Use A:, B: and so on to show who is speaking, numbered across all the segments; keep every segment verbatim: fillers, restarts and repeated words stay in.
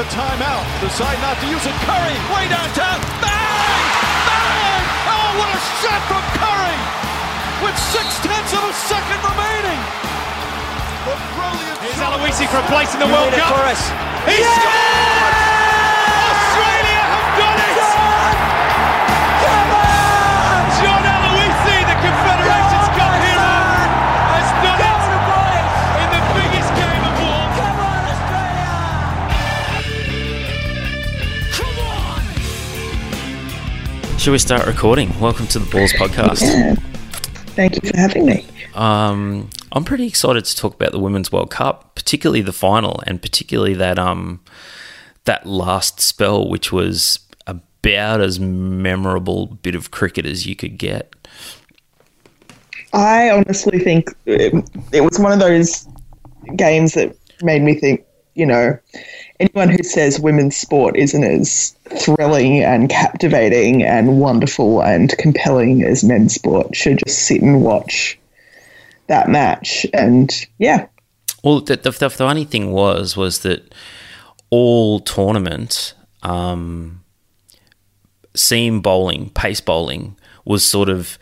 A: a timeout. Decide not to use it. Curry, way downtown. Bang! Bang! Oh, what a shot from Curry! With six-tenths of a second remaining. The brilliant
B: Here's
A: shot.
B: Aloisi for a place in the World
C: Made it
B: Cup.
C: for us.
B: He
C: Yeah!
B: scored! Australia have done it!
C: Come on!
B: John Aloisi, the Confederations Cup hero, has done
C: Go
B: it
C: the boys!
B: in the biggest game of all.
C: Come on, Australia!
D: Shall we start recording? Welcome to the Balls podcast.
E: Yeah. Thank you for having me.
D: Um, I'm pretty excited to talk about the Women's World Cup, particularly the final, and particularly that um that last spell, which was about as memorable bit of cricket as you could get.
E: I honestly think it, it was one of those games that made me think, you know, anyone who says women's sport isn't as thrilling and captivating and wonderful and compelling as men's sport should just sit and watch that match. And yeah.
D: Well, the, the, the funny thing was, was that all tournament, um, seam bowling, pace bowling was sort of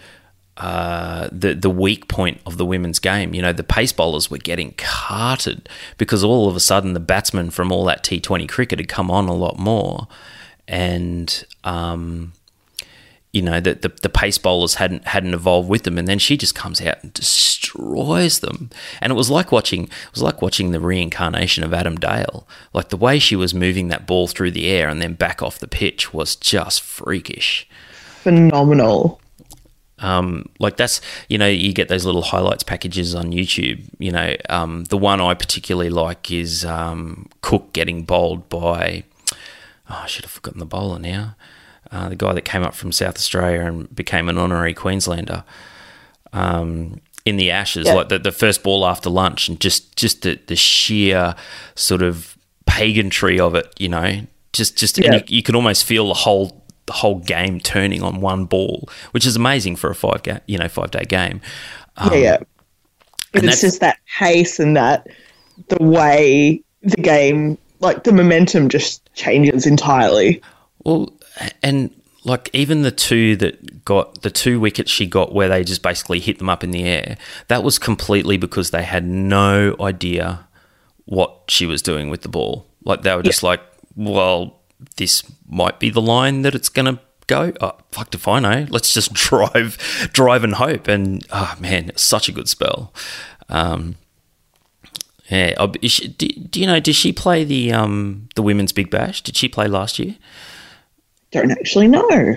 D: uh, the the weak point of the women's game. You know, the pace bowlers were getting carted because all of a sudden the batsmen from all that T twenty cricket had come on a lot more, and um, you know the, the the pace bowlers hadn't hadn't evolved with them. And then she just comes out and destroys them. And it was like watching it was like watching the reincarnation of Adam Dale. Like the way she was moving that ball through the air and then back off the pitch was just freakish.
E: Phenomenal.
D: Um, like that's, you know, you get those little highlights packages on YouTube. You know, um, the one I particularly like is um, Cook getting bowled by, oh, I should have forgotten the bowler now, uh, the guy that came up from South Australia and became an honorary Queenslander um, in the Ashes,
E: yeah.
D: like the, the first ball after lunch, and just, just the, the sheer sort of pagantry of it, you know, just, just
E: yeah.
D: and you, you can almost feel the whole the whole game turning on one ball, which is amazing for a five ga- you know, five day game. Um,
E: yeah, yeah. But
D: and
E: it's just that pace and that the way the game, like the momentum just changes entirely.
D: Well, and like even the two that got the two wickets she got where they just basically hit them up in the air, that was completely because they had no idea what she was doing with the ball. Like they were just
E: yeah.
D: like, well, this might be the line that it's going to go. Oh, fuck if I know. Let's just drive, drive and hope. And oh man, it's such a good spell. Um, yeah. Is she, do, do you know? Did she play the um the Women's Big Bash? Did she play last year?
E: Don't actually know.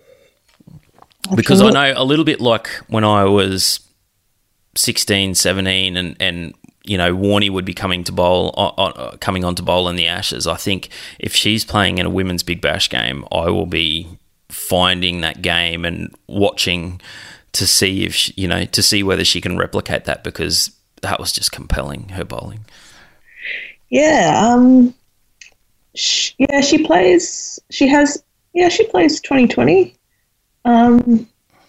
D: Because I know a little bit like when I was sixteen, seventeen and, and you know, Warnie would be coming to bowl, uh, coming on to bowl in the Ashes. I think if she's playing in a Women's Big Bash game, I will be finding that game and watching to see if, she, you know, to see whether she can replicate that, because that was just compelling, her bowling.
E: Yeah, um, she, yeah, she plays, she has, yeah, she plays twenty twenty. Um,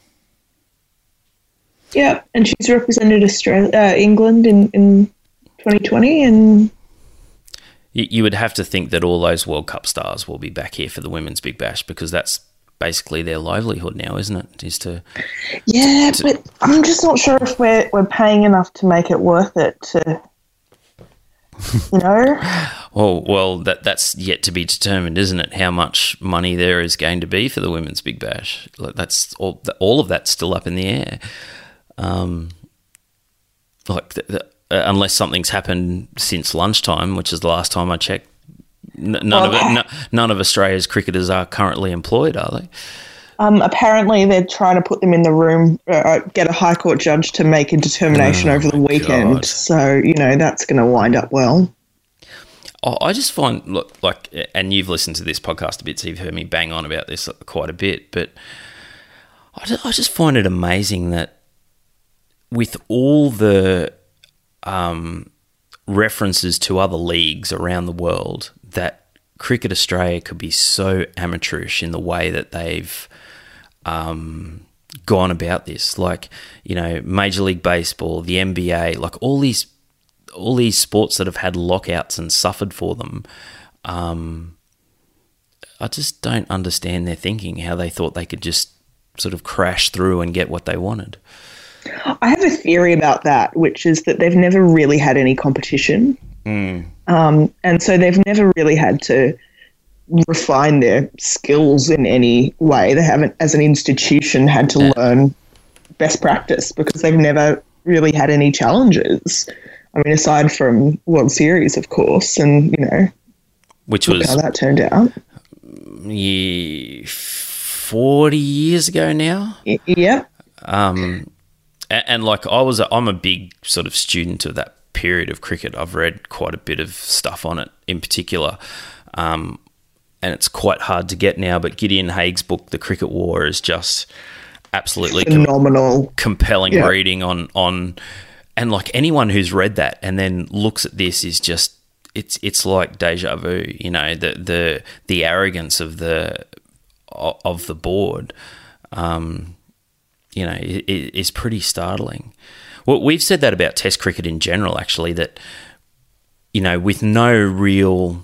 E: yeah, and she's represented Australia, uh, England in, in twenty twenty, and
D: you, you would have to think that all those World Cup stars will be back here for the Women's Big Bash, because that's basically their livelihood now, isn't it? Is to
E: yeah,
D: to,
E: but I'm just not sure if we're we're paying enough to make it worth it to, you know.
D: Well, well, that that's yet to be determined, isn't it? How much money there is going to be for the Women's Big Bash? That's all. All of that's still up in the air. Um, like the, the, uh, unless something's happened since lunchtime, which is the last time I checked, n- none
E: well,
D: of it, n- none of Australia's cricketers are currently employed, are they?
E: Um, apparently, they're trying to put them in the room, uh, get a High Court judge to make a determination
D: Oh,
E: over the weekend.
D: God.
E: So you know that's going to wind up well.
D: Oh, I just find, look, like, and you've listened to this podcast a bit, so you've heard me bang on about this quite a bit, but I just, I just find it amazing that with all the um, references to other leagues around the world, that Cricket Australia could be so amateurish in the way that they've um, gone about this. Like, you know, Major League Baseball, the N B A, like all these all these sports that have had lockouts and suffered for them, Um, I just don't understand their thinking, how they thought they could just sort of crash through and get what they wanted.
E: I have a theory about that, which is that they've never really had any competition.
D: Mm.
E: Um, and so they've never really had to refine their skills in any way. They haven't, as an institution, had to
D: Yeah.
E: learn best practice because they've never really had any challenges. I mean, aside from World Series, of course, and, you know,
D: Which
E: look
D: was
E: how that turned out.
D: yeah, forty years ago now.
E: Y- Yeah.
D: Um, and, and like I was, a, I'm a big sort of student of that period of cricket. I've read quite a bit of stuff on it in particular. Um, and it's quite hard to get now, but Gideon Haig's book, The Cricket War, is just absolutely com-
E: Phenomenal.
D: compelling
E: Yeah.
D: reading on, on, and like anyone who's read that and then looks at this is just, it's, it's like deja vu, you know, the, the, the arrogance of the, of the board, um, you know, it, it is pretty startling. Well, we've said that about Test cricket in general, actually, that, you know, with no real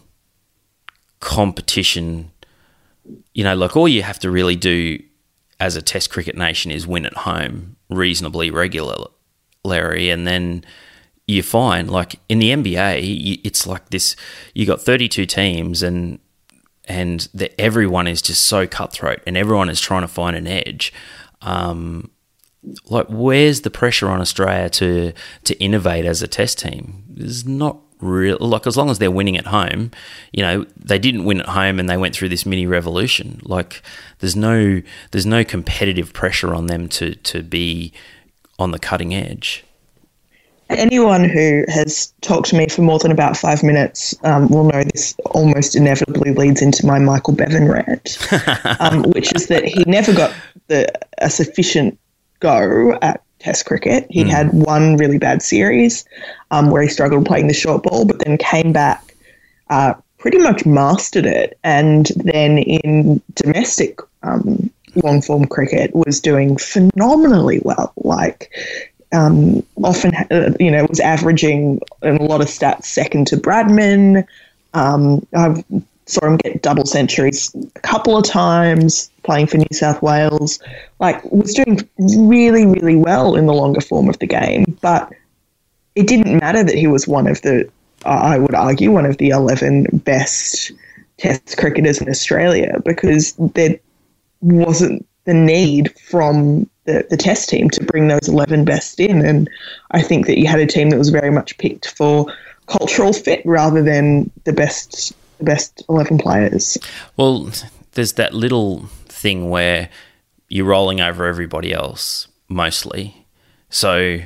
D: competition, you know, like all you have to really do as a Test cricket nation is win at home reasonably regularly, and then you're fine. Like in the N B A, it's like this: you got thirty-two teams, and and the, everyone is just so cutthroat, and everyone is trying to find an edge. Um, like, where's the pressure on Australia to to innovate as a Test team? There's not real. Like, as long as they're winning at home, you know, they didn't win at home, and they went through this mini revolution. Like, there's no there's no competitive pressure on them to to be on the cutting edge.
E: Anyone who has talked to me for more than about five minutes um, will know this almost inevitably leads into my Michael Bevan rant, um, which is that he never got the a sufficient go at Test cricket. He mm. had one really bad series um, where he struggled playing the short ball, but then came back, uh, pretty much mastered it, and then in domestic um, long-form cricket was doing phenomenally well. Like, Um, often, uh, you know, was averaging in a lot of stats second to Bradman. Um, I saw him get double centuries a couple of times playing for New South Wales. Like, was doing really, really well in the longer form of the game. But it didn't matter that he was one of the, I would argue, one of the eleven best Test cricketers in Australia, because there wasn't the need from The, the Test team to bring those eleven best in. And I think that you had a team that was very much picked for cultural fit rather than the best the best eleven players.
D: Well, there's that little thing where you're rolling over everybody else mostly. So,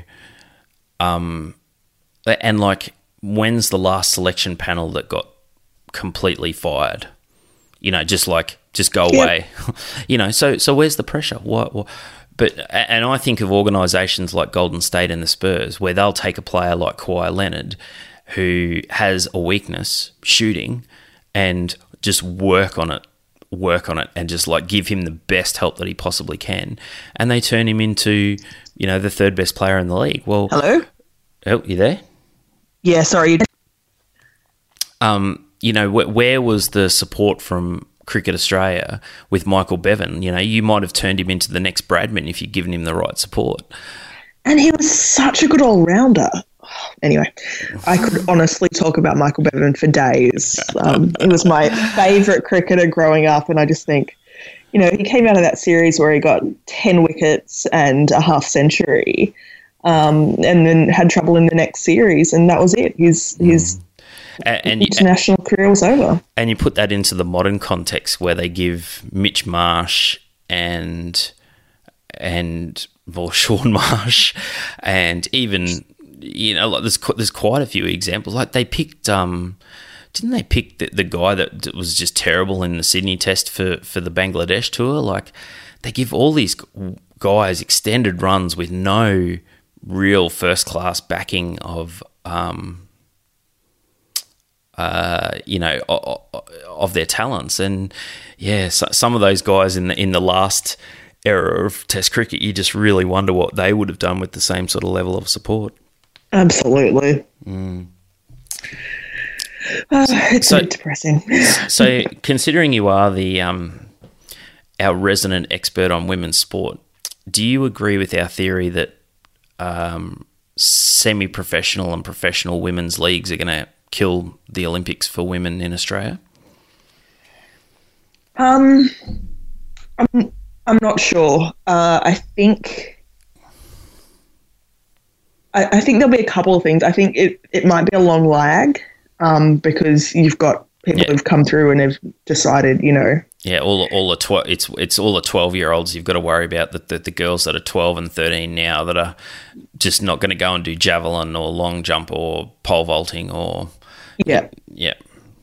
D: um, and like, when's the last selection panel that got completely fired? You know, just like, just go away. Yep. You know, so so where's the pressure? What? what But and I think of organisations like Golden State and the Spurs, where they'll take a player like Kawhi Leonard, who has a weakness, shooting, and just work on it, work on it, and just like give him the best help that he possibly can, and they turn him into, you know, the third best player in the league. Well,
E: hello,
D: oh, you there?
E: Yeah, sorry.
D: Um, you know, wh- where was the support from Cricket Australia with Michael Bevan? You know, you might have turned him into the next Bradman if you'd given him the right support.
E: And he was such a good all-rounder. Anyway, I could honestly talk about Michael Bevan for days. Um, he was my favourite cricketer growing up, and I just think, you know, he came out of that series where he got ten wickets and a half century, um, and then had trouble in the next series, and that was it. His his mm. And, and international you, career was over.
D: And you put that into the modern context where they give Mitch Marsh and and well, Sean Marsh, and even, you know, like there's there's quite a few examples. Like they picked, um, didn't they pick the, the guy that was just terrible in the Sydney Test for for the Bangladesh tour? Like, they give all these guys extended runs with no real first class backing of. Um, Uh, you know, of their talents, and yeah, so some of those guys in the in the last era of Test cricket, you just really wonder what they would have done with the same sort of level of support.
E: Absolutely.
D: Mm.
E: Uh, it's
D: So-
E: a bit depressing.
D: So, considering you are the um, our resident expert on women's sport, do you agree with our theory that um, semi-professional and professional women's leagues are going to kill the Olympics for women in Australia?
E: Um, I'm, I'm not sure. Uh, I think... I, I think there'll be a couple of things. I think it, it might be a long lag um, because you've got people
D: Yeah.
E: who've come through and have decided, you know,
D: Yeah, all all the tw- it's it's all the twelve year olds you've got to worry about. The, the the girls that are twelve and thirteen now that are just not going to go and do javelin or long jump or pole vaulting or
E: yeah.
D: yeah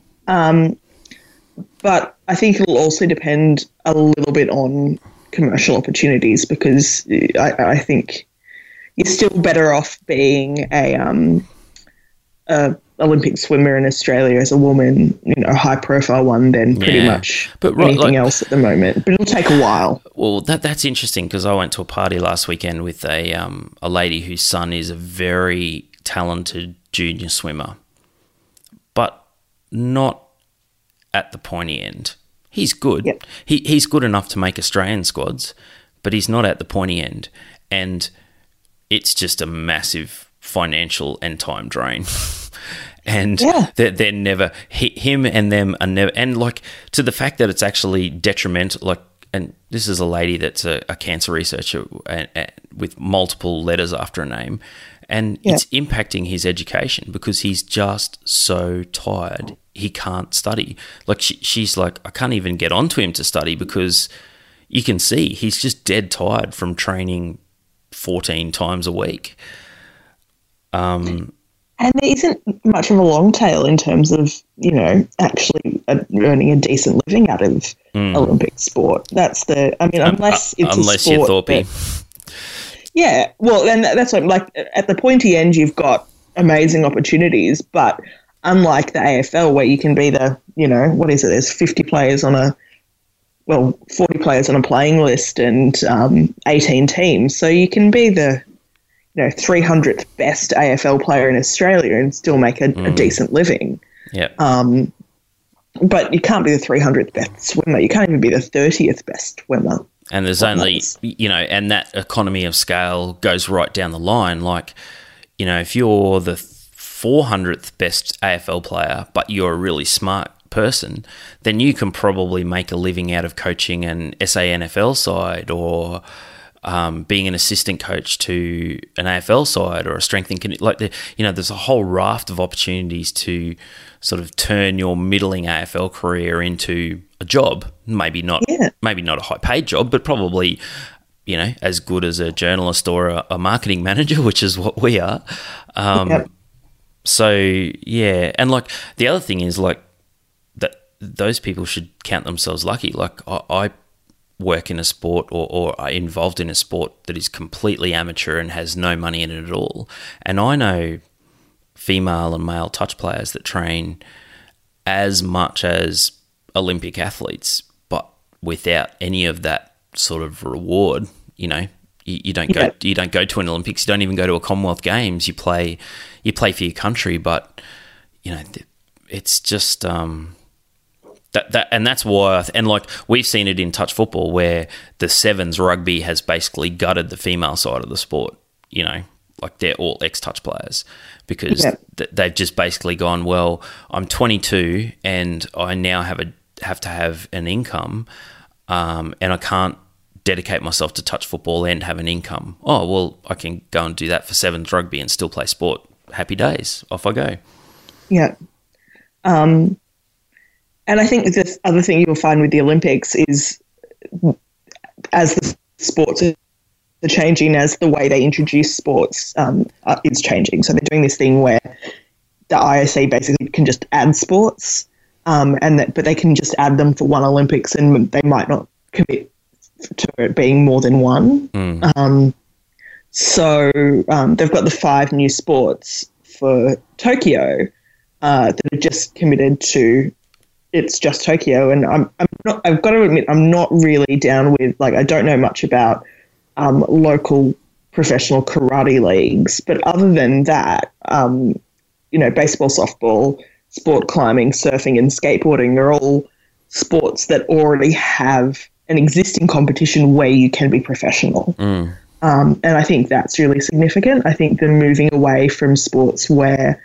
E: But I think it'll also depend a little bit on commercial opportunities because I, I think you're still better off being a um a Olympic swimmer in Australia as a woman, you know, high profile one than pretty
D: Yeah.
E: much
D: But right,
E: anything
D: like-
E: else at the moment. But it'll take a while.
D: Well, that that's interesting because I went to a party last weekend with a um, a lady whose son is a very talented junior swimmer, but not at the pointy end. He's good.
E: Yep.
D: He he's good enough to make Australian squads, but he's not at the pointy end, and it's just a massive financial and time drain. And
E: Yeah.
D: they're, they're never he, him and them are never, and like to the fact that it's actually detrimental. Like, and this is a lady that's a, a cancer researcher and, and with multiple letters after a name, and
E: Yeah.
D: it's impacting his education because he's just so tired he can't study. Like she, she's like, I can't even get onto him to study because you can see he's just dead tired from training fourteen times a week. Um.
E: And there isn't much of a long tail in terms of, you know, actually uh, earning a decent living out of Olympic sport. That's the, I mean, unless it's
D: Mm. unless
E: a
D: you're
E: sport
D: Thorpe.
E: that- yeah, well, and that's what, like, at the pointy end, you've got amazing opportunities, but unlike the A F L where you can be the, you know, what is it, there's fifty players on a, well, forty players on a playing list and um, eighteen teams, so you can be the, you know, three hundredth best A F L player in Australia and still make a, a decent living.
D: Yeah.
E: Um, but you can't be the three hundredth best swimmer. You can't even be the thirtieth best swimmer.
D: And there's
E: What
D: only,
E: matters?
D: you know, and that economy of scale goes right down the line. Like, you know, if you're the four hundredth best A F L player, but you're a really smart person, then you can probably make a living out of coaching an S A N F L side or um, being an assistant coach to an A F L side or a strength and condi- like the, you know, there's a whole raft of opportunities to sort of turn your middling A F L career into a job. Maybe not,
E: Yeah.
D: maybe not a high paid job, but probably, you know, as good as a journalist or a, a marketing manager, which is what we are. Um,
E: Yep.
D: So yeah, and like the other thing is like that those people should count themselves lucky. Like I, I work in a sport or, or are involved in a sport that is completely amateur and has no money in it at all, and I know female and male touch players that train as much as Olympic athletes, but without any of that sort of reward. You know, you, you don't go
E: Yeah.
D: you don't go to an Olympics, you don't even go to a Commonwealth Games. You play you play for your country, but you know th- it's just um, that that and that's why. I th- and like we've seen it in touch football where the sevens rugby has basically gutted the female side of the sport. You know, like they're all ex-touch players because
E: Yeah.
D: th- they've just basically gone, well, I'm twenty-two and I now have a have to have an income, um, and I can't dedicate myself to touch football and have an income. Oh, well, I can go and do that for sevens rugby and still play sport. Happy days. Off I go.
E: Yeah. Um, and I think the other thing you'll find with the Olympics is as the sports are changing, as the way they introduce sports um, uh, is changing. So they're doing this thing where the I O C basically can just add sports, um, and that, but they can just add them for one Olympics and they might not commit to it being more than one. Um, so um, they've got the five new sports for Tokyo uh, that are just committed to it's just Tokyo. And I'm, I'm not, I've got to admit, I'm not really down with, like, I don't know much about um, local professional karate leagues, but other than that, um, you know, baseball, softball, sport climbing, surfing and skateboarding are all sports that already have an existing competition where you can be professional.
D: Mm.
E: Um, and I think that's really significant. I think they're moving away from sports where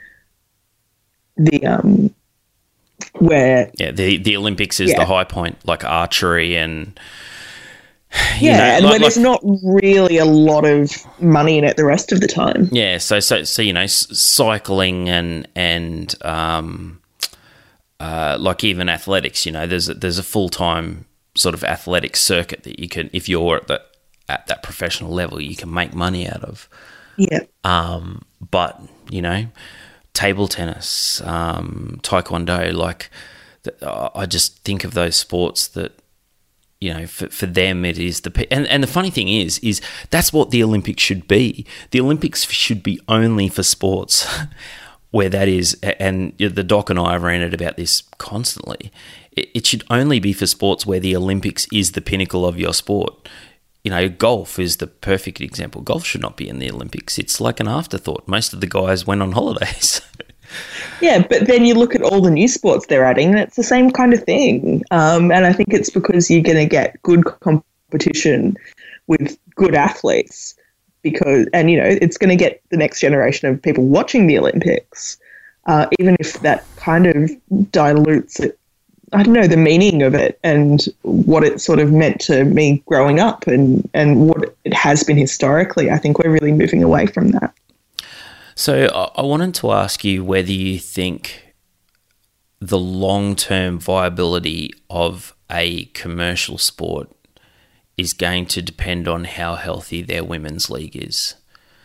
E: the um, where
D: yeah the the Olympics is
E: yeah.
D: the high point, like archery and
E: yeah,
D: know,
E: and
D: like,
E: where there's
D: like,
E: not really a lot of money in it the rest of the time.
D: yeah. So so so you know, s- cycling and and um, uh, like even athletics. You know, there's a, there's a full time sort of athletic circuit that you can, if you're at the at that professional level, you can make money out of.
E: Yeah.
D: Um, but you know, table tennis, um, taekwondo, like the, I just think of those sports that, you know, for, for them it is the and and the funny thing is is that's what the Olympics should be. The Olympics should be only for sports where that is, and the Doc and I have ranted about this constantly. It, it should only be for sports where the Olympics is the pinnacle of your sport. You know, golf is the perfect example. Golf should not be in the Olympics. It's like an afterthought. Most of the guys went on holidays.
E: Yeah, but then you look at all the new sports they're adding, and it's the same kind of thing. Um, and I think it's because you're going to get good competition with good athletes, because, and you know, it's going to get the next generation of people watching the Olympics, uh, even if that kind of dilutes it. I don't know, the meaning of it and what it sort of meant to me growing up and, and what it has been historically. I think we're really moving away from that.
D: So I wanted to ask you whether you think the long-term viability of a commercial sport is going to depend on how healthy their women's league is.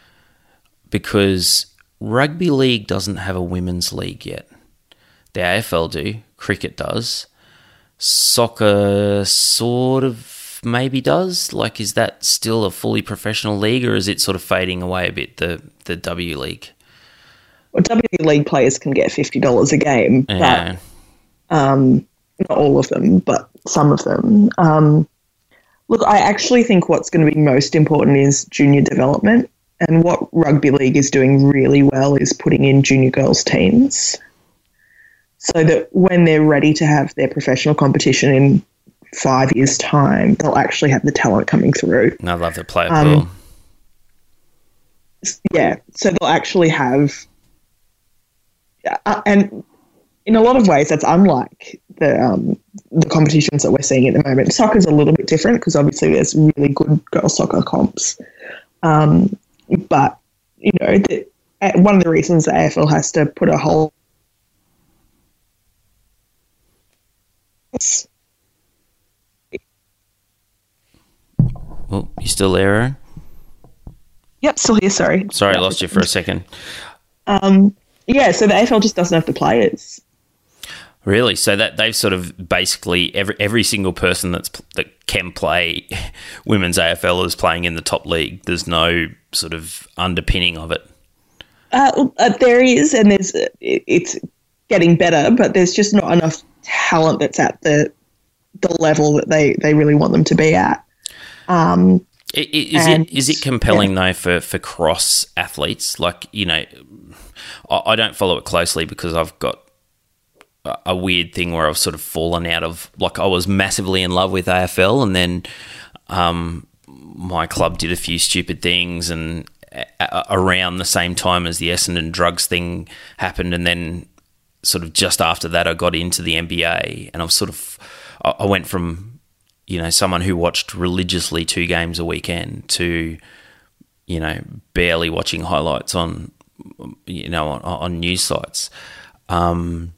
D: Because rugby league doesn't have a women's league yet. The A F L do, cricket does, soccer sort of maybe does. Like, is that still a fully professional league, or is it sort of fading away a bit, the, the W League?
E: Well, W League players can get fifty dollars a game,
D: Yeah.
E: but um, not all of them, but some of them. Um, look, I actually think what's going to be most important is junior development, and what rugby league is doing really well is putting in junior girls teams, so that when they're ready to have their professional competition in five years' time, they'll actually have the talent coming through.
D: And I love the player
E: Um,
D: pool.
E: Yeah, so they'll actually have, uh, and in a lot of ways, that's unlike the um, the competitions that we're seeing at the moment. Soccer's a little bit different because obviously there's really good girls soccer comps, um, but you know, the, uh, one of the reasons the A F L has to put a whole
D: Oh, you still there, Aaron?
E: Yep, still here, sorry.
D: Sorry, I lost you for a second.
E: Um, yeah, so the A F L just doesn't have the players.
D: Really? So that they've sort of basically every every single person that's that can play women's A F L is playing in the top league. There's no sort of underpinning of it.
E: Uh, uh, there is, and there's uh, it, it's getting better, but there's just not enough talent that's at the the level that they, they really want them to be at. Um,
D: I- I- Is
E: And-
D: it is it compelling though for, for cross athletes? Like, you know, I, I don't follow it closely because I've got a, a weird thing where I've sort of fallen out of, like, I was massively in love with A F L, and then um, my club did a few stupid things, and a, a, around the same time as the Essendon drugs thing happened, and then sort of just after that I got into the N B A, and I've sort of I, I went from, you know, someone who watched religiously two games a weekend to, you know, barely watching highlights on, you know, on, on news sites. Um,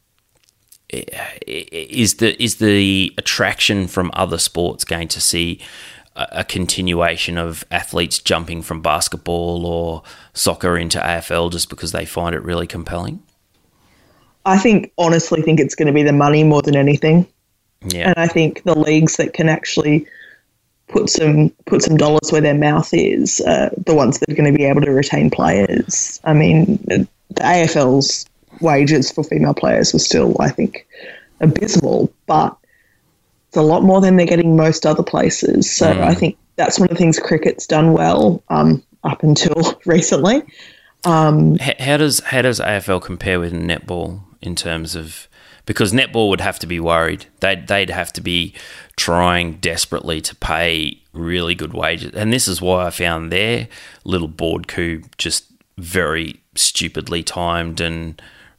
D: is the is the attraction from other sports going to see a, a continuation of athletes jumping from basketball or soccer into A F L just because they find it really compelling?
E: I think, honestly, think it's going to be the money more than anything.
D: Yeah.
E: And I think the leagues that can actually put some put some dollars where their mouth is, uh, the ones that are going to be able to retain players. I mean, the A F L's wages for female players were still, I think, abysmal, but it's a lot more than they're getting most other places. So
D: Mm.
E: I think that's one of the things cricket's done well um, up until recently. Um,
D: H- How does how does A F L compare with netball in terms of, because netball would have to be worried. They'd, they'd have to be trying desperately to pay really good wages. And this is why I found their little board coup just very stupidly timed and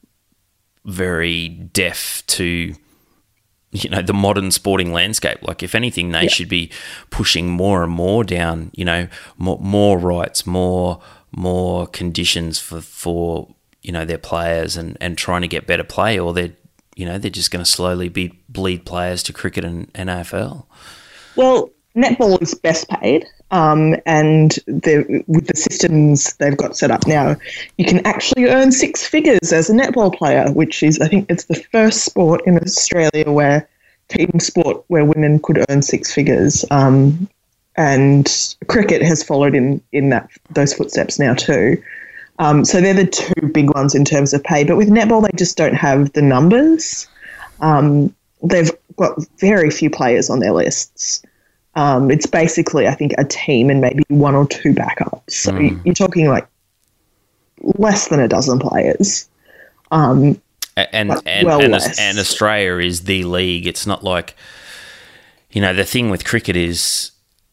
D: very deaf to, you know, the modern sporting landscape. Like, if anything, they yeah. should be pushing more and more down, you know, more, more rights, more more conditions for, for you know, their players, and, and trying to get better play, or they're, you know, they're just going to slowly be bleed players to cricket and, and A F L.
E: Well, netball is best paid, um, and with the systems they've got set up now, you can actually earn six figures as a netball player, which is, I think it's the first sport in Australia where team sport where women could earn six figures. Um, and cricket has followed in, in that those footsteps now too. Um, so they're the two big ones in terms of pay. But with netball, they just don't have the numbers. Um, they've got very few players on their lists. Um, it's basically, I think, a team and maybe one or two backups. So mm. you're talking like less than a dozen players. Um,
D: and and,
E: well
D: and,
E: less.
D: and Australia is the league. It's not like, you know, the thing with cricket is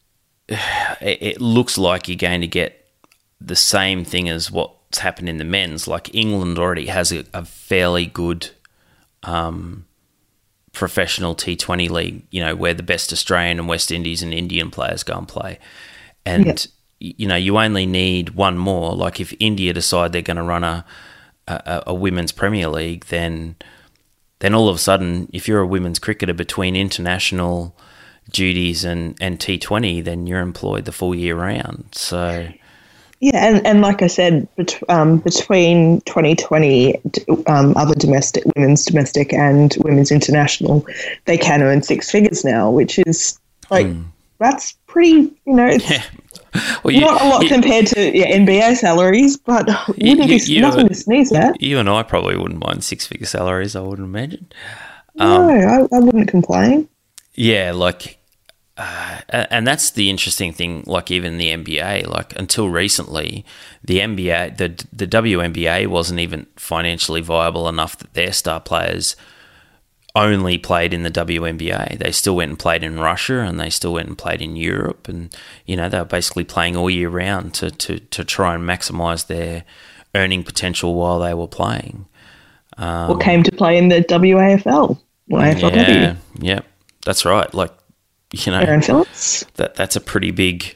D: it, it looks like you're going to get the same thing as what's happened in the men's. Like, England already has a, a fairly good um, professional T twenty league, you know, where the best Australian and West Indies and Indian players go and play. And, yeah. you know, you only need one more. Like, if India decide they're going to run a, a, a women's Premier League, then then all of a sudden, if you're a women's cricketer between international duties and, and T twenty, then you're employed the full year round. So...
E: Yeah, and, and like I said, bet- um, between twenty twenty, um, other domestic, women's domestic and women's international, they can earn six figures now, which is like, mm. that's pretty, you know, it's
D: yeah. well, you,
E: not a lot you, compared to yeah, N B A salaries, but
D: you,
E: wouldn't
D: you,
E: be
D: you,
E: nothing to sneeze at.
D: You and I probably wouldn't mind six figure salaries, I would imagine.
E: Um, no, I, I wouldn't complain.
D: Yeah, like... Uh, and that's the interesting thing, like even the N B A, like until recently, the N B A, the the W N B A wasn't even financially viable enough that their star players only played in the W N B A. They still went and played in Russia, and they still went and played in Europe, and, you know, they were basically playing all year round to, to, to try and maximise their earning potential while they were playing. Um,
E: or came to play in the W A F L.
D: Yeah, yeah, that's right. Like, you know,
E: Aaron Phillips.
D: That that's a pretty big.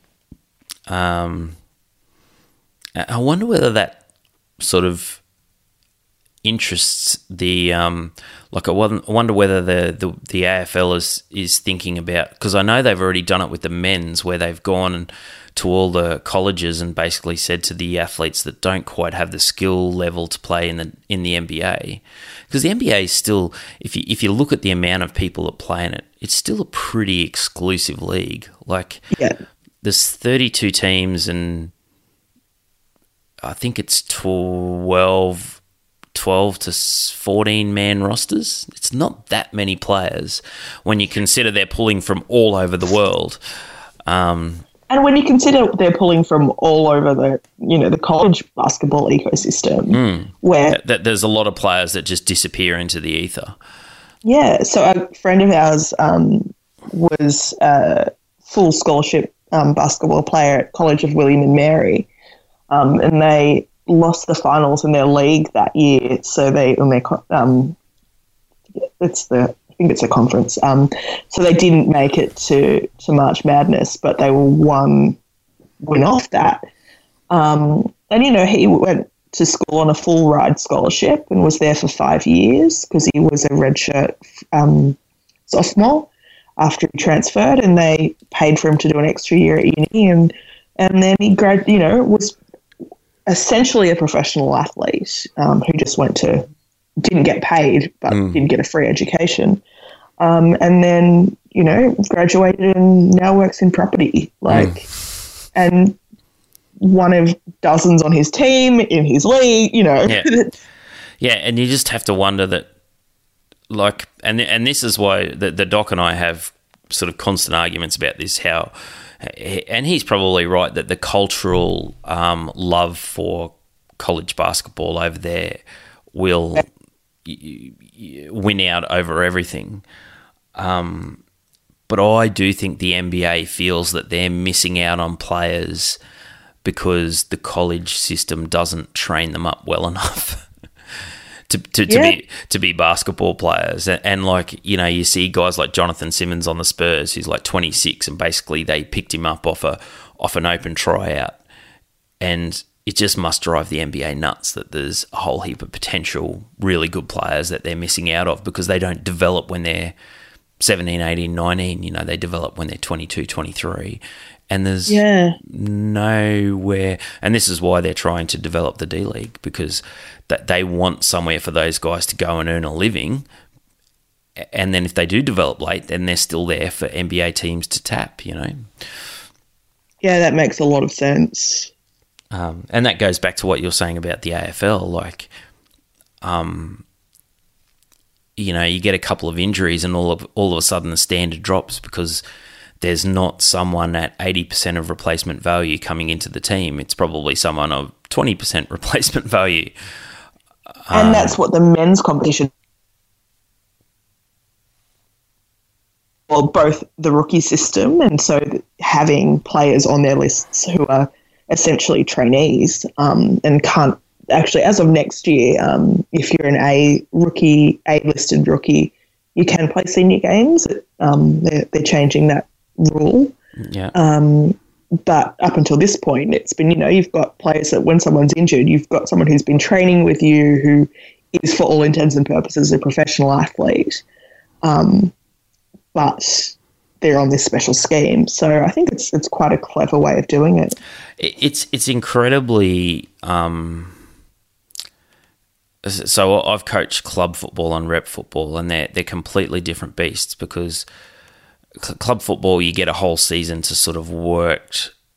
D: Um, I wonder whether that sort of interests the um, like I wonder whether the, the, the A F L is is thinking about, because I know they've already done it with the men's, where they've gone to all the colleges and basically said to the athletes that don't quite have the skill level to play in the in the N B A, because the N B A is still, if you if you look at the amount of people that play in it, it's still a pretty exclusive league. Like,
E: yeah.
D: There's thirty-two teams, and I think it's twelve, twelve to fourteen man rosters. It's not that many players when you consider they're pulling from all over the world. Um,
E: and when you consider they're pulling from all over the, you know, the college basketball ecosystem,
D: mm,
E: where
D: th- th- there's a lot of players that just disappear into the ether.
E: Yeah, so a friend of ours um, was a full scholarship um, basketball player at College of William and Mary, um, and they lost the finals in their league that year. So they, in their, um, it's the, I think it's a conference. Um, so they didn't make it to, to March Madness, but they were one win off that. Um, and you know, he went to school on a full ride scholarship and was there for five years because he was a redshirt um, sophomore after he transferred, and they paid for him to do an extra year at uni, and and then he grad, you know, was essentially a professional athlete um, who just went to, didn't get paid, but mm. didn't get a free education, um, and then, you know, graduated and now works in property, like, mm. and one of dozens on his team, in his league, you know.
D: Yeah, yeah, and you just have to wonder that, like, and and this is why the, the doc and I have sort of constant arguments about this, how, and he's probably right, that the cultural um, love for college basketball over there will y- y- win out over everything. Um, but I do think the N B A feels that they're missing out on players because the college system doesn't train them up well enough to to, to
E: Yeah.
D: be to be basketball players. And, and like, you know, you see guys like Jonathan Simmons on the Spurs, who's like twenty-six, and basically they picked him up off a off an open tryout, and it just must drive the N B A nuts that there's a whole heap of potential really good players that they're missing out of because they don't develop when they're seventeen, eighteen, nineteen, you know, they develop when they're twenty-two, twenty-three. And there's
E: Yeah.
D: nowhere, and this is why they're trying to develop the D-League, because that they want somewhere for those guys to go and earn a living. And then if they do develop late, then they're still there for N B A teams to tap, you know.
E: Yeah, that makes a lot of sense.
D: Um, and that goes back to what you're saying about the A F L. Like, um, you know, you get a couple of injuries and all of all of a sudden the standard drops because there's not someone at eighty percent of replacement value coming into the team. It's probably someone of twenty percent replacement value.
E: And
D: Um,
E: that's what the men's competition, well, both the rookie system and so having players on their lists who are essentially trainees um, and can't actually, as of next year, um, if you're an A rookie, A listed rookie, you can play senior games. Um, they're, they're changing that rule.
D: yeah.
E: Um, but up until this point, it's been, you know, you've got players that when someone's injured, you've got someone who's been training with you who is, for all intents and purposes, a professional athlete. Um, but they're on this special scheme. So I think it's it's quite a clever way of doing it.
D: It- It's it's incredibly. Um, so I've coached club football and rep football, and they're they're completely different beasts because cl- club football you get a whole season to sort of work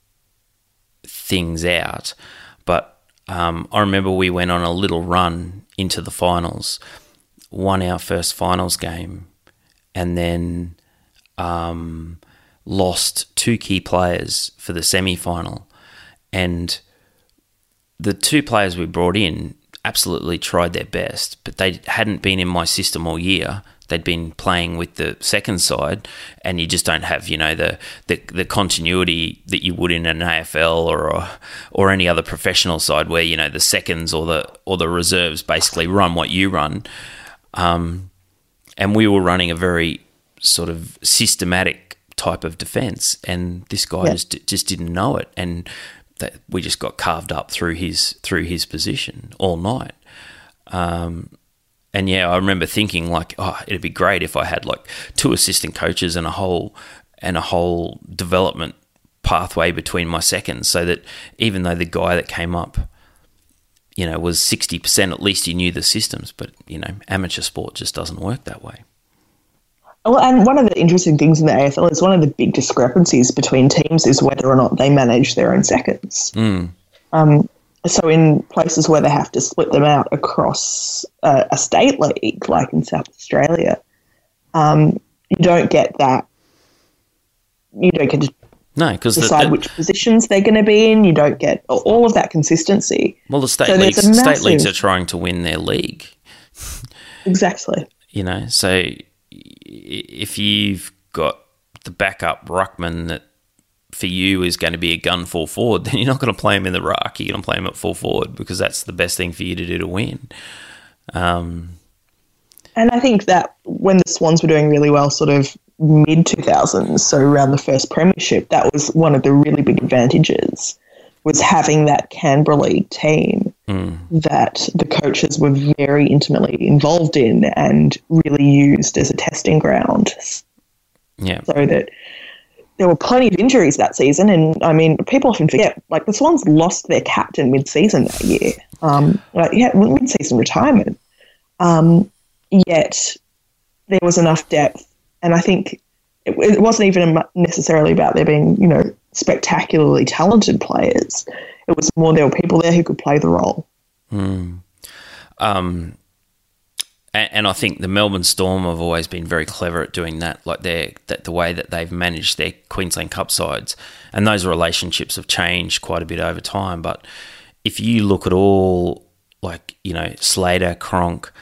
D: things out, but um, I remember we went on a little run into the finals, won our first finals game, and then um, lost two key players for the semi-final. And the two players we brought in absolutely tried their best, but they hadn't been in my system all year. They'd been playing with the second side, and you just don't have, you know, the the, the continuity that you would in an A F L or a, or any other professional side, where, you know, the seconds or the or the reserves basically run what you run. Um, and we were running a very sort of systematic type of defense, and this guy
E: Yeah.
D: just just didn't know it, and that we just got carved up through his through his position all night. Um, and yeah, I remember thinking like, oh, it'd be great if I had like two assistant coaches and a whole and a whole development pathway between my seconds, so that even though the guy that came up, you know, was sixty percent, at least he knew the systems. But, you know, amateur sport just doesn't work that way.
E: Well, and one of the interesting things in the A F L is one of the big discrepancies between teams is whether or not they manage their own seconds.
D: Mm.
E: Um, so in places where they have to split them out across uh, a state league, like in South Australia, um, you don't get that. You don't get to
D: No, because
E: decide
D: the, the,
E: which positions they're going to be in. You don't get all of that consistency.
D: well, the state
E: So there's
D: leagues,
E: a
D: state
E: massive-
D: leagues are trying to win their league.
E: Exactly.
D: You know, so if you've got the backup ruckman that for you is going to be a gun full forward, then you're not going to play him in the ruck. You're going to play him at full forward because that's the best thing for you to do to win. Um,
E: And I think that when the Swans were doing really well, sort of mid two thousands, so around the first premiership, that was one of the really big advantages, was having that Canberra League team
D: mm,
E: that the coaches were very intimately involved in and really used as a testing ground.
D: yeah.
E: So that there were plenty of injuries that season. And, I mean, people often forget, like, the Swans lost their captain mid-season that year. Um, like, yeah, mid-season retirement. Um, yet there was enough depth. And I think it, it wasn't even necessarily about there being, you know, spectacularly talented players. It was more there were people there who could play the role.
D: Mm. Um, and, and I think the Melbourne Storm have always been very clever at doing that, like their that the way that they've managed their Queensland Cup sides, and those relationships have changed quite a bit over time. But if you look at all, like, you know, Slater, Cronk,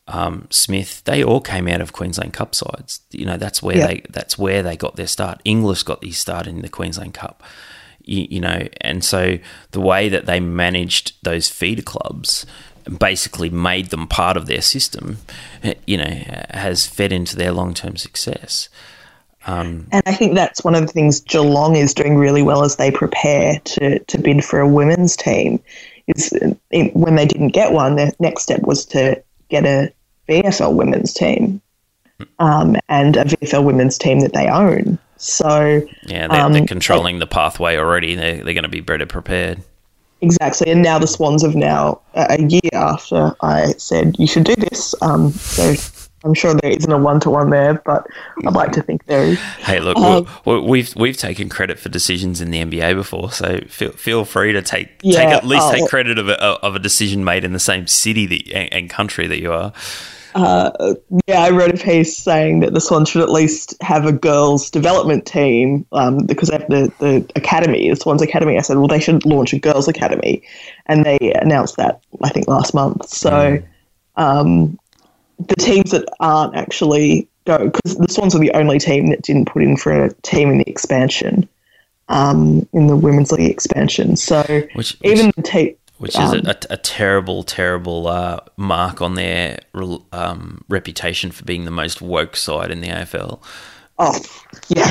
D: um, Smith, they all came out of Queensland Cup sides. You know, that's where
E: Yeah.
D: they that's where they got their start. Inglis got his start in the Queensland Cup. You, you know, and so the way that they managed those feeder clubs basically made them part of their system, you know, has fed into their long-term success. Um,
E: And I think that's one of the things Geelong is doing really well as they prepare to, to bid for a women's team. Is it, when they didn't get one, their next step was to get a V F L women's team um, and a V F L women's team that they own. So
D: yeah, they're,
E: um,
D: they're controlling the pathway already. They're, they're going to be better prepared.
E: Exactly. And now the Swans have now, a year after I said you should do this, um, so I'm sure there isn't a one-to-one there, but I'd like to think there is.
D: Hey, look,
E: Um,
D: we we've we've taken credit for decisions in the N B A before, so feel feel free to take
E: Yeah,
D: take at least
E: oh.
D: take credit of a, of a decision made in the same city that, and, and country that you are.
E: Uh, yeah, I wrote a piece saying that the Swans should at least have a girls' development team um, because they have the, the academy, the Swans Academy. I said, well, they should launch a girls' academy. And they announced that, I think, last month. So
D: Mm.
E: um, the teams that aren't actually go, because the Swans were the only team that didn't put in for a team in the expansion, um, in the Women's League expansion. So
D: Which-
E: even the team...
D: Which is
E: Um,
D: a, a, a terrible, terrible uh, mark on their um, reputation for being the most woke side in the A F L.
E: Oh, yeah.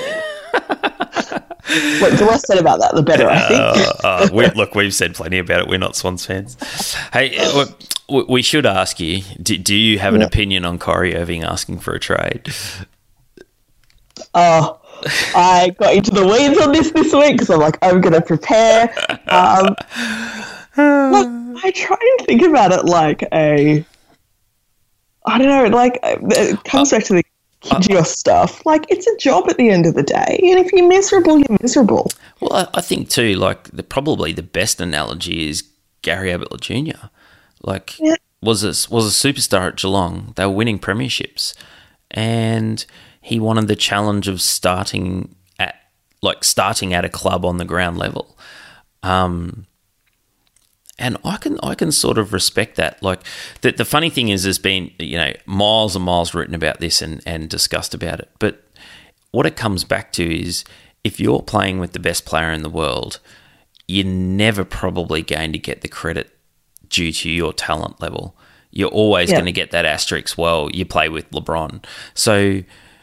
E: Look, the less said about that, the better, I think.
D: Uh, uh, we, look, we've said plenty about it. We're not Swans fans. Hey, uh, we, we should ask you, do, do you have an
E: Yeah.
D: opinion on Kyrie Irving asking for a trade?
E: Oh, I got into the weeds on this this week because I'm like, I'm going to prepare. Um, look, I try and think about it like a, I don't know, like it comes back to the Kyrgios stuff. Like, it's a job at the end of the day, and if you're miserable, you're miserable.
D: Well, I, I think too, like the, probably the best analogy is Gary Ablett Junior Like,
E: Yeah.
D: was a, was a superstar at Geelong. They were winning premierships, and he wanted the challenge of starting at like starting at a club on the ground level. Um, and I can I can sort of respect that. Like the the funny thing is, there's been you know miles and miles written about this and, and discussed about it. But what it comes back to is, if you're playing with the best player in the world, you're never probably going to get the credit due to your talent level. You're always
E: Yeah.
D: going to get that asterisk. Well, you play with LeBron, so.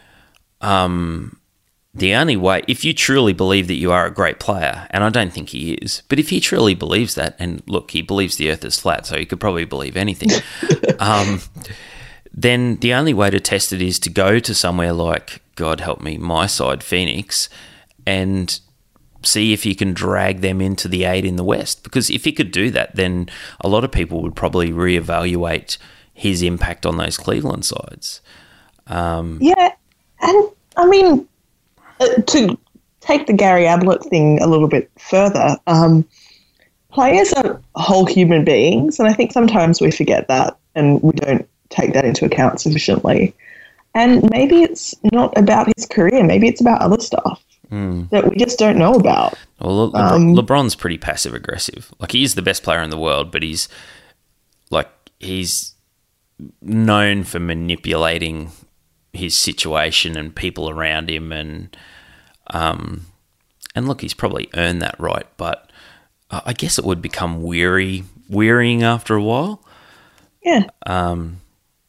D: Um, the only way, if you truly believe that you are a great player, and I don't think he is, but if he truly believes that, and look, he believes the earth is flat, so he could probably believe anything, um, then the only way to test it is to go to somewhere like, God help me, my side, Phoenix, and see if you can drag them into the eight in the West. Because if he could do that, then a lot of people would probably reevaluate his impact on those Cleveland sides. Um,
E: Yeah, and I mean, uh, to take the Gary Ablett thing a little bit further, um, players are whole human beings, and I think sometimes we forget that and we don't take that into account sufficiently. And maybe it's not about his career, maybe it's about other stuff
D: mm.
E: that we just don't know about.
D: Well, Le-
E: Um,
D: LeBron's pretty passive aggressive. Like, he is the best player in the world, but he's like he's known for manipulating his situation and people around him, and um, and look, he's probably earned that right. But I guess it would become weary, wearying after a while.
E: Yeah.
D: Um,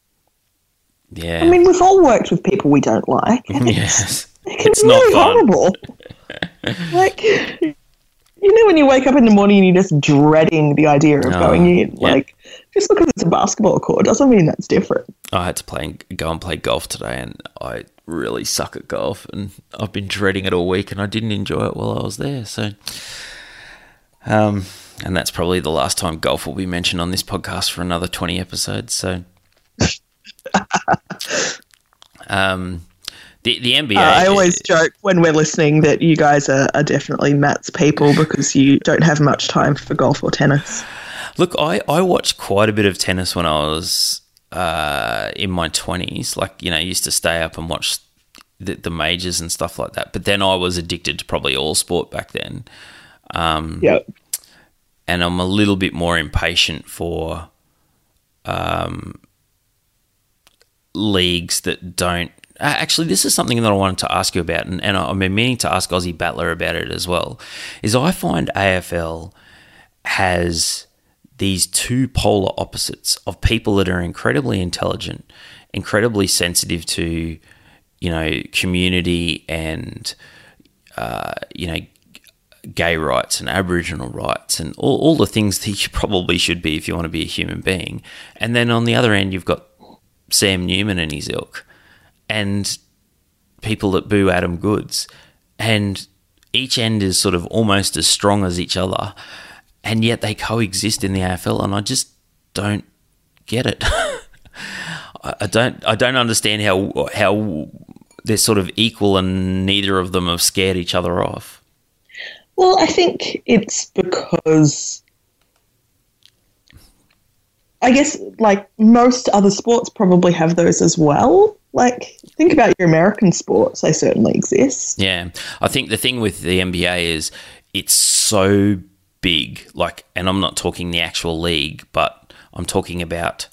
D: yeah.
E: I mean, we've all worked with people we don't like. And it's,
D: yes,
E: it can
D: it's
E: be
D: not
E: really
D: fun.
E: horrible. Like, you know, when you wake up in the morning and you're just dreading the idea of
D: Oh,
E: going in,
D: yeah.
E: like, just because it's a basketball court doesn't mean that's different.
D: I had to play go and play golf today, and I really suck at golf, and I've been dreading it all week, and I didn't enjoy it while I was there. So, um, and that's probably the last time golf will be mentioned on this podcast for another twenty episodes. So, um, the the N B A.
E: Uh, I always joke when we're listening that you guys are, are definitely Matt's people because you don't have much time for golf or tennis.
D: Look, I, I watched quite a bit of tennis when I was uh, in my twenties. Like, you know, I used to stay up and watch the, the majors and stuff like that. But then I was addicted to probably all sport back then. Um,
E: Yep.
D: And I'm a little bit more impatient for um, leagues that don't. Actually, this is something that I wanted to ask you about, and, and I've been meaning to ask Aussie Battler about it as well, is I find A F L has these two polar opposites of people that are incredibly intelligent, incredibly sensitive to, you know, community and, uh, you know, gay rights and Aboriginal rights and all, all the things that you probably should be if you want to be a human being. And then on the other end, you've got Sam Newman and his ilk and people that boo Adam Goods. And each end is sort of almost as strong as each other, and yet they coexist in the A F L, and I just don't get it. I don't I don't understand how how they're sort of equal and neither of them have scared each other off.
E: Well, I think it's because I guess like most other sports probably have those as well. Like, think about your American sports, they certainly exist.
D: Yeah. I think the thing with the N B A is it's so big, like, and I'm not talking the actual league, but I'm talking about,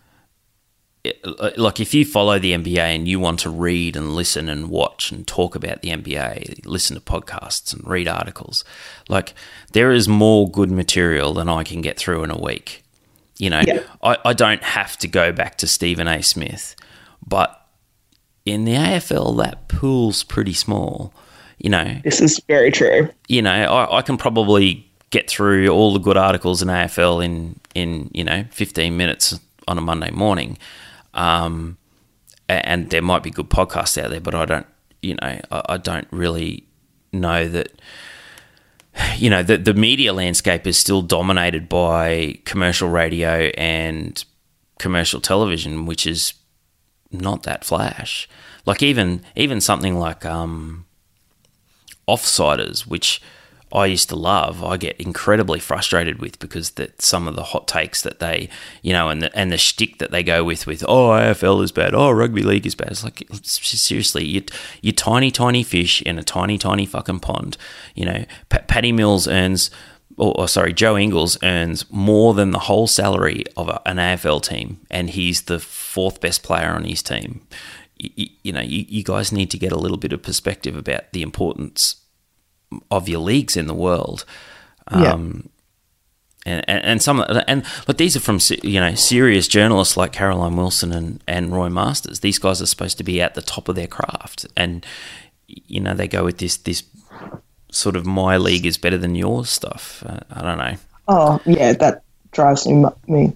D: like, if you follow the N B A and you want to read and listen and watch and talk about the N B A, listen to podcasts and read articles, like, there is more good material than I can get through in a week. You know, yeah. I, I don't have to go back to Stephen A. Smith, but in the A F L, that pool's pretty small. You know,
E: this is very true.
D: You know, I, I can probably get through all the good articles in A F L in, in you know, fifteen minutes on a Monday morning. Um, and there might be good podcasts out there, but I don't, you know, I, I don't really know that, you know, the, the media landscape is still dominated by commercial radio and commercial television, which is not that flash. Like even even something like um, Offsiders, which I used to love, I get incredibly frustrated with because that some of the hot takes that they, you know, and the and the shtick that they go with, with oh, A F L is bad, oh, rugby league is bad. It's like, seriously, you you tiny tiny fish in a tiny tiny fucking pond. You know, P- Paddy Mills earns, or, or sorry, Joe Ingles earns more than the whole salary of a, an A F L team, and he's the fourth best player on his team. You, you know, you, you guys need to get a little bit of perspective about the importance of your leagues in the world. Um, yeah. and, and, and some, and look, these are from, you know, serious journalists like Caroline Wilson and, and Roy Masters. These guys are supposed to be at the top of their craft. And, you know, they go with this, this sort of my league is better than yours stuff. Uh, I don't know.
E: Oh yeah. That drives me, me.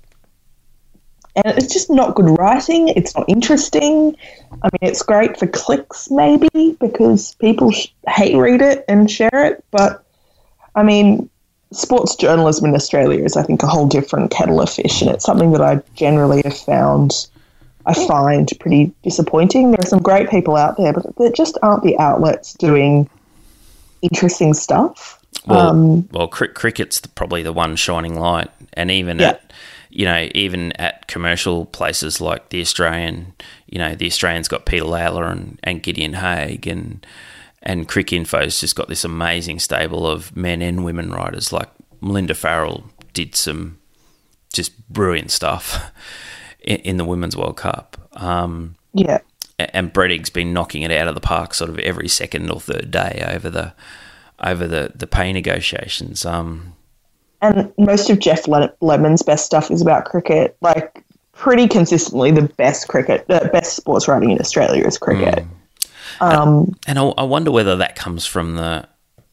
E: And it's just not good writing. It's not interesting. I mean, it's great for clicks maybe because people sh- hate read it and share it. But, I mean, sports journalism in Australia is, I think, a whole different kettle of fish. And it's something that I generally have found, I find pretty disappointing. There are some great people out there, but there just aren't the outlets doing interesting stuff.
D: Well,
E: um,
D: well cr- cricket's probably the one shining light. And even
E: yeah.
D: at... You know, even at commercial places like the Australian, you know, the Australian's got Peter Layla and, and Gideon Haigh, and and Cricinfo's just got this amazing stable of men and women writers. Like Melinda Farrell did some just brilliant stuff in, in the Women's World Cup. Um,
E: yeah.
D: And Bredig's been knocking it out of the park sort of every second or third day over the over the, the pay negotiations. Um
E: And most of Jeff Le- Lemon's best stuff is about cricket. Like, pretty consistently, the best cricket, the best sports writing in Australia is cricket.
D: Mm.
E: Um,
D: and I, I wonder whether that comes from the,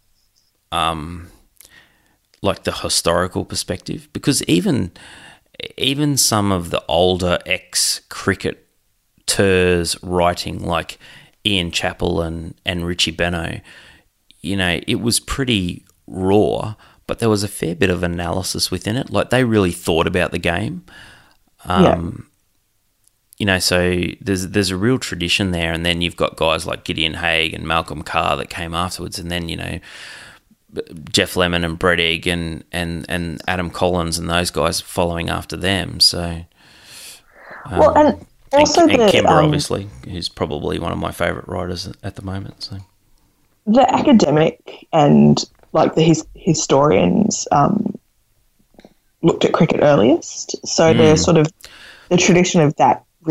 D: um, like the historical perspective, because even even some of the older ex-cricketers writing, like Ian Chappell and and Richie Benaud, you know, it was pretty raw. But there was a fair bit of analysis within it. Like, they really thought about the game. Um, yeah. You know, so there's there's a real tradition there. And then you've got guys like Gideon Haigh and Malcolm Carr that came afterwards. And then, you know, Jeff Lemon and Bredig and, and, and Adam Collins and those guys following after them. So, um,
E: well, and also
D: and, and
E: the,
D: Kimber,
E: um,
D: obviously, who's probably one of my favourite writers at the moment. So
E: the academic and... like the his, historians um, looked at cricket earliest. So mm. the sort of the tradition of that really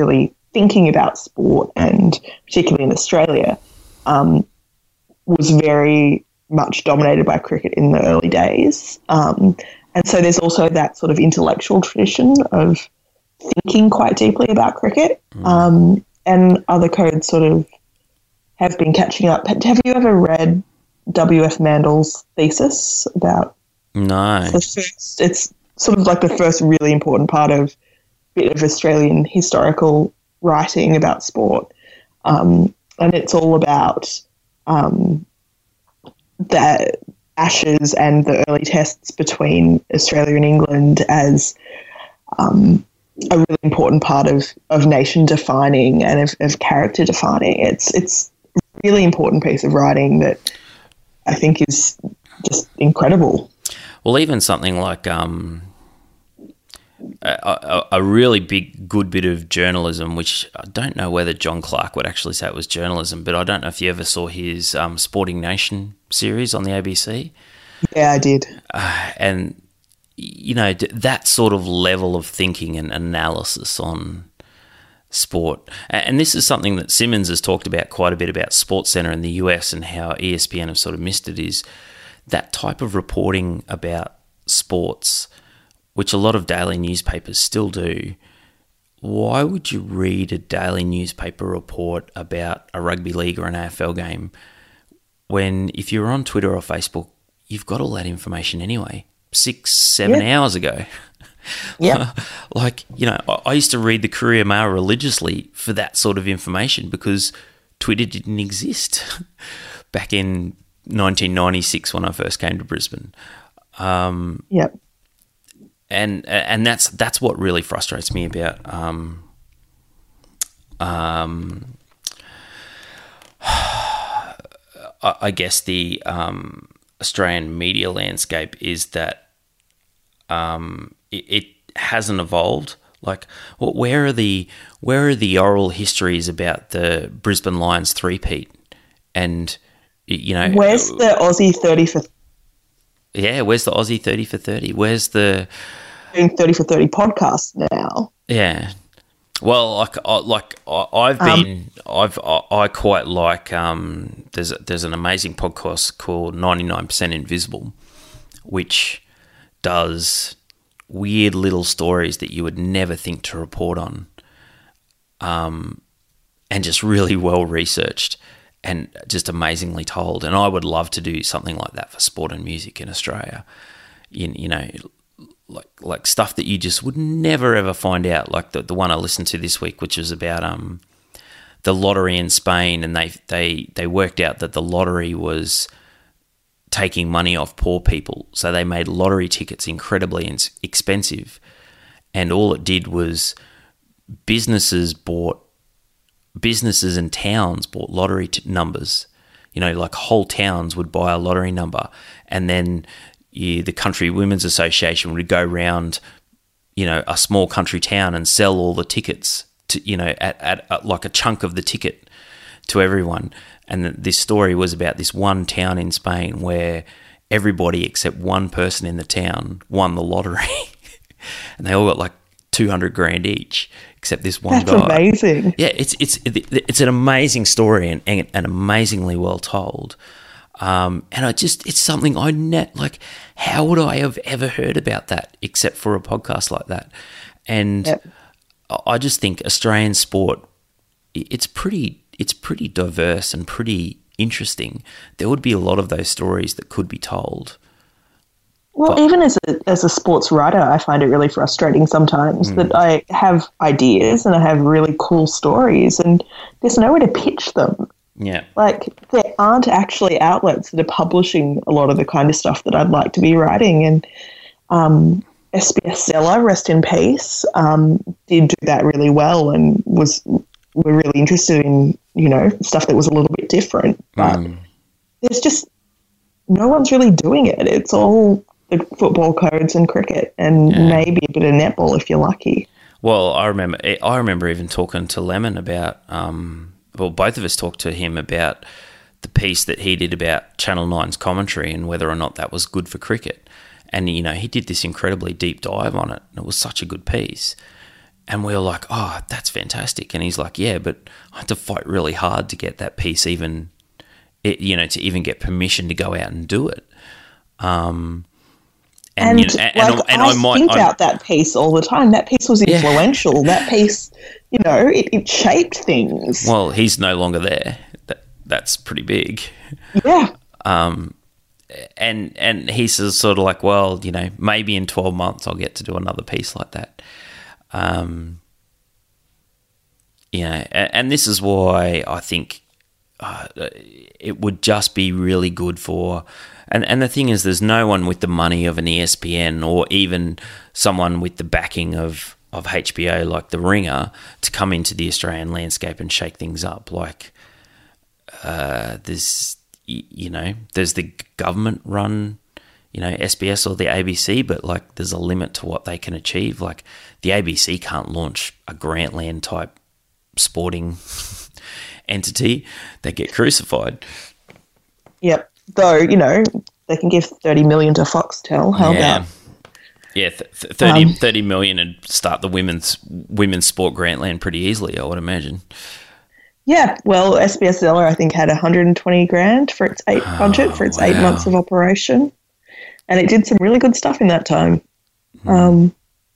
E: thinking about sport, and particularly in Australia, um, was very much dominated by cricket in the early days. Um, and so there's also that sort of intellectual tradition of thinking quite deeply about cricket. Mm. Um, and other codes sort of have been catching up. Have you ever read W F Mandel's thesis about?
D: No.
E: The first, it's sort of like the first really important part of bit of Australian historical writing about sport. Um, and it's all about um, the Ashes and the early tests between Australia and England as um, a really important part of, of nation defining and of, of character defining. It's it's a really important piece of writing that I think is just incredible.
D: Well, even something like um, a, a, a really big, good bit of journalism, which I don't know whether John Clark would actually say it was journalism, but I don't know if you ever saw his um, Sporting Nation series on the A B C.
E: Yeah, I did.
D: Uh, and, you know, that sort of level of thinking and analysis on sport. And this is something that Simmons has talked about quite a bit about SportsCenter in the U S and how E S P N have sort of missed it, is that type of reporting about sports, which a lot of daily newspapers still do. Why would you read a daily newspaper report about a rugby league or an A F L game when, if you're on Twitter or Facebook, you've got all that information anyway, six, seven yeah. hours ago?
E: Yeah.
D: Like, you know, I used to read the Courier Mail religiously for that sort of information because Twitter didn't exist back in nineteen ninety-six when I first came to Brisbane. Um,
E: yep.
D: And and that's that's what really frustrates me about um, um, I, I guess the um, Australian media landscape is that um, it, it hasn't evolved. Like, well, where are the where are the oral histories about the Brisbane Lions three-peat? And you know,
E: where's the Aussie thirty for?
D: Yeah, where's the Aussie thirty for thirty? Where's the
E: doing thirty for thirty podcast now?
D: Yeah, well, like, I, like I've been, um, I've, I, I quite like. Um, there's there's an amazing podcast called ninety-nine percent Invisible, which does weird little stories that you would never think to report on, um, and just really well researched and just amazingly told. And I would love to do something like that for sport and music in Australia. You, you know, like like stuff that you just would never ever find out. Like the the one I listened to this week, which was about um the lottery in Spain, and they they they worked out that the lottery was taking money off poor people, so they made lottery tickets incredibly expensive, and all it did was businesses bought. Businesses and towns bought lottery t- numbers. You know, like whole towns would buy a lottery number, and then you, the Country Women's Association would go round, you know, a small country town and sell all the tickets to, you know, at, at, at like a chunk of the ticket to everyone. And this story was about this one town in Spain where everybody except one person in the town won the lottery, and they all got like two hundred grand each. Except this one
E: That's
D: guy.
E: That's amazing.
D: Yeah, it's it's it's an amazing story and, and, and amazingly well told. Um, and I just it's something I net like. How would I have ever heard about that except for a podcast like that? And yep. I just think Australian sport, it's pretty it's pretty diverse and pretty interesting. There would be a lot of those stories that could be told.
E: Well, but, even as a as a sports writer, I find it really frustrating sometimes mm. that I have ideas and I have really cool stories and there's nowhere to pitch them.
D: Yeah.
E: Like, there aren't actually outlets that are publishing a lot of the kind of stuff that I'd like to be writing. And um, S B S Zeller, rest in peace, um, did do that really well and was were really interested in, you know, stuff that was a little bit different. But mm. there's just no one's really doing it. It's all the football codes and cricket and yeah. maybe a bit of netball if you're lucky.
D: Well, I remember I remember even talking to Lemon about, um, well, both of us talked to him about the piece that he did about Channel nine's commentary and whether or not that was good for cricket. And, you know, he did this incredibly deep dive on it. And it was such a good piece. And we were like, oh, that's fantastic. And he's like, yeah, but I had to fight really hard to get that piece even, it, you know, to even get permission to go out and do it. Um,
E: and
D: and, you know, and,
E: like,
D: and, and
E: I,
D: I might
E: think
D: I,
E: out that piece all the time. That piece was
D: Yeah.
E: influential. That piece, you know, it, it shaped things.
D: well, he's no longer there. That, that's pretty big.
E: Yeah.
D: Um, and and he's sort of like, well, you know, maybe in twelve months I'll get to do another piece like that. Um, you know, and, and this is why I think uh, it would just be really good for. And and the thing is, there's no one with the money of an E S P N or even someone with the backing of of H B O like The Ringer to come into the Australian landscape and shake things up. Like, uh, there's you know, there's the government run, you know, S B S or the A B C, but like there's a limit to what they can achieve. Like the A B C can't launch a Grantland type sporting entity. They get crucified.
E: Yep. Though, you know, they can give thirty million to Foxtel. How
D: yeah.
E: about?
D: Yeah, th- th- thirty,
E: Um,
D: thirty million and start the women's women's sport Grantland pretty easily, I would imagine.
E: Yeah, well, S B S Zella, I think, had one hundred twenty grand for its eight
D: Oh,
E: budget for its eight
D: wow.
E: months of operation, and it did some really good stuff in that time.
D: Hmm.
E: Um,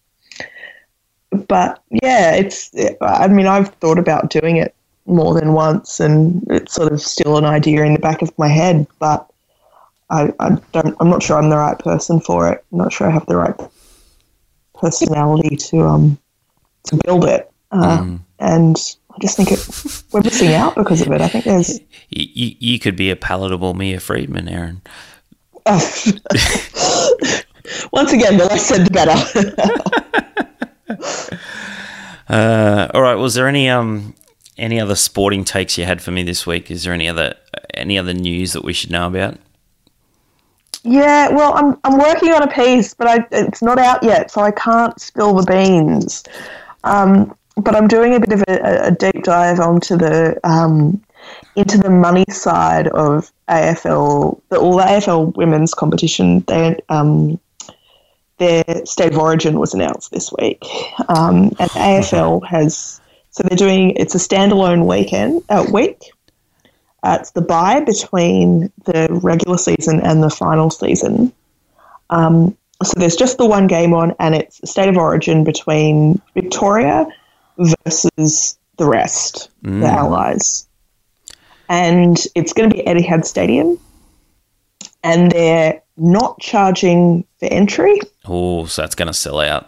E: but yeah, it's. I mean, I've thought about doing it more than once, and it's sort of still an idea in the back of my head. But I, I don't. I'm not sure I'm the right person for it. I'm not sure I have the right personality to um to build it. Uh,
D: Mm.
E: And I just think it, we're missing out because of it. I think there's.
D: You, you, you could be a palatable Mia Friedman, Aaron.
E: Oh. Once again, the less said, the better.
D: Uh, all right. Was there any um any other sporting takes you had for me this week? Is there any other any other news that we should know about?
E: Yeah, well, I'm I'm working on a piece, but I, it's not out yet, so I can't spill the beans. Um, but I'm doing a bit of a, a deep dive onto the um, into the money side of A F L, the all the A F L women's competition. They um, their state of origin was announced this week, um, and A F L has so they're doing it's a standalone weekend uh, week. Uh, it's the bye between the regular season and the final season. Um, so there's just the one game on, and it's a state of origin between Victoria versus the rest,
D: Mm.
E: the Allies. And it's going to be at Etihad Stadium, and they're not charging for entry.
D: Oh, so that's going to sell out.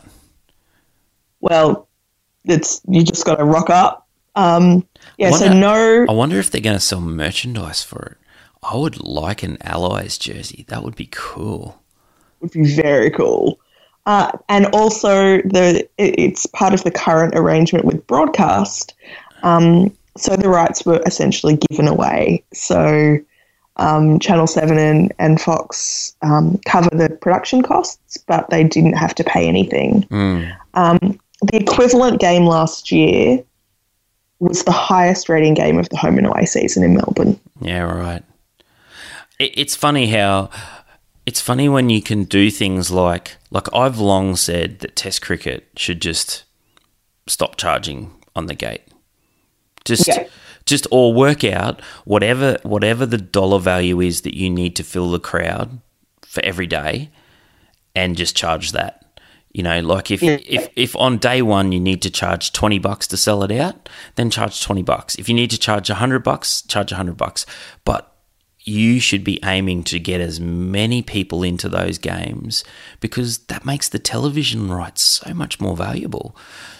E: Well, it's you just got to rock up. Um, yeah, so
D: Wonder-
E: no...
D: I wonder if they're going to sell merchandise for it. I would like an Allies jersey. That would be cool.
E: Would be very cool. Uh, and also, the it- it's part of the current arrangement with broadcast. Um, so the rights were essentially given away. So um, Channel seven and, and Fox um, cover the production costs, but they didn't have to pay anything.
D: Mm.
E: Um, the equivalent game last year was the highest rating game of the home and away season in Melbourne.
D: Yeah, right. It, it's funny how it's funny when you can do things like like I've long said that Test cricket should just stop charging on the gate. Just
E: Yeah.
D: just or work out whatever whatever the dollar value is that you need to fill the crowd for every day, and just charge that. You know, like if,
E: Yeah.
D: if if on day one you need to charge twenty bucks to sell it out, then charge twenty bucks. If you need to charge a hundred bucks, charge a hundred bucks. But you should be aiming to get as many people into those games, because that makes the television rights so much more valuable.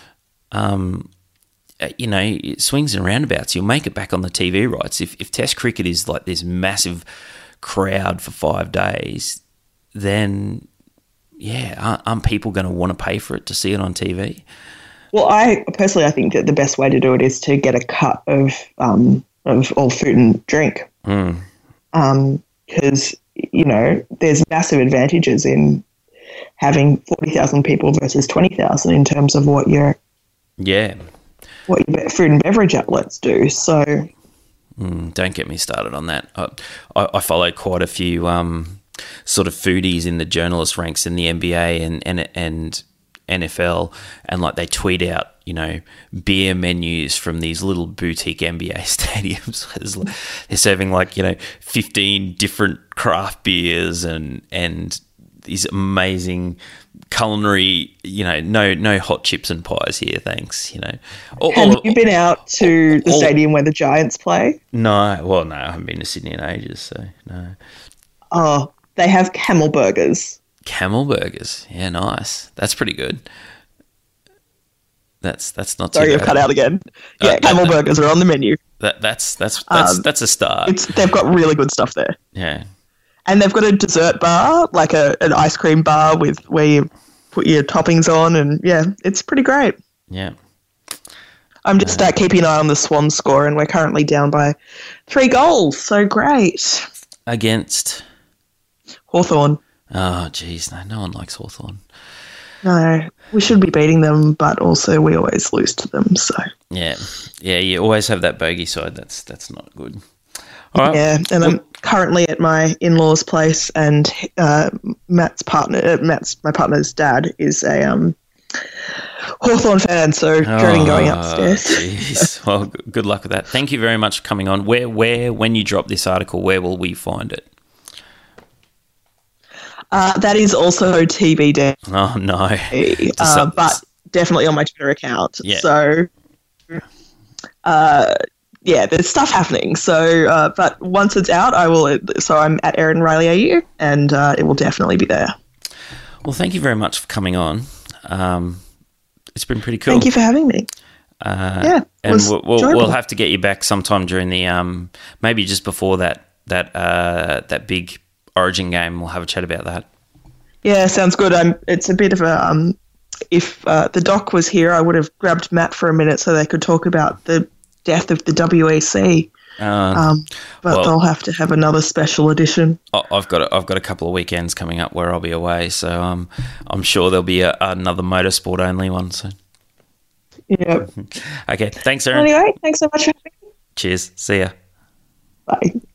D: Um, uh, you know, it swings and roundabouts. You'll make it back on the T V rights. If if Test cricket is like this massive crowd for five days, then yeah, aren't, aren't people going to want to pay for it to see it on T V?
E: Well, I personally, I think that the best way to do it is to get a cut of um, of all food and drink,
D: Mm.
E: because you know there's massive advantages in having forty thousand people versus twenty thousand in terms of what your
D: Yeah.
E: what your be- food and beverage outlets do. So
D: Mm, don't get me started on that. I, I, I follow quite a few um, sort of foodies in the journalist ranks in the N B A, and and and N F L, and like they tweet out, you know, beer menus from these little boutique N B A stadiums. They're serving like, you know, fifteen different craft beers and and these amazing culinary, you know, no no hot chips and pies here, thanks, you know. Or,
E: Have
D: or,
E: you been out to the
D: or,
E: stadium where the Giants play?
D: No, well, no, I haven't been to Sydney in ages, so no.
E: Oh, they have camel burgers.
D: Camel burgers, yeah, nice. That's pretty good. That's that's not too
E: Sorry, you're
D: bad.
E: cut out again. Yeah,
D: Uh,
E: camel
D: that-
E: burgers are on the menu.
D: That that's that's that's
E: Um,
D: that's a start.
E: It's they've got really good stuff there.
D: Yeah.
E: And they've got a dessert bar, like a an ice cream bar with where you put your toppings on, and yeah, it's pretty great.
D: Yeah.
E: I'm just uh, keeping an eye on the Swans score, and we're currently down by three goals. So great.
D: Against
E: Hawthorn.
D: Oh geez, no, no one likes Hawthorn.
E: No, we should be beating them, but also we always lose to them. So
D: Yeah. Yeah, you always have that bogey side. That's that's not good. All right.
E: yeah, and I'm currently at my in-laws' place, and uh, Matt's partner, uh, Matt's my partner's dad is a um, Hawthorn fan, so dreading going upstairs.
D: Jeez. Well, g- good luck with that. Thank you very much for coming on. Where, where, when you drop this article, where will we find it?
E: Uh, that is also T B D,
D: Oh no.
E: uh, but definitely on my Twitter account.
D: Yeah.
E: So, uh, yeah, there's stuff happening. So, uh, but once it's out, I will. So I'm at Erin Riley A U, and uh, it will definitely be there.
D: Well, thank you very much for coming on. Um, it's been pretty cool.
E: Thank you for having me.
D: Uh,
E: Yeah, it
D: and
E: was
D: we'll, we'll,
E: enjoyable.
D: we'll have to get you back sometime during the um, maybe just before that that uh, that big Origin game. We'll have a chat about that.
E: Yeah, sounds good. I'm. It's a bit of a. Um, if uh, the doc was here, I would have grabbed Matt for a minute so they could talk about the death of the W E C.
D: Uh,
E: Um, but
D: well-
E: they'll have to have another special edition.
D: I- I've got a, I've got a couple of weekends coming up where I'll be away, so um, I'm sure there'll be a, another motorsport only one soon.
E: Yeah.
D: Okay, thanks, Erin.
E: Anyway, thanks so much for having me.
D: Cheers. See ya.
E: Bye.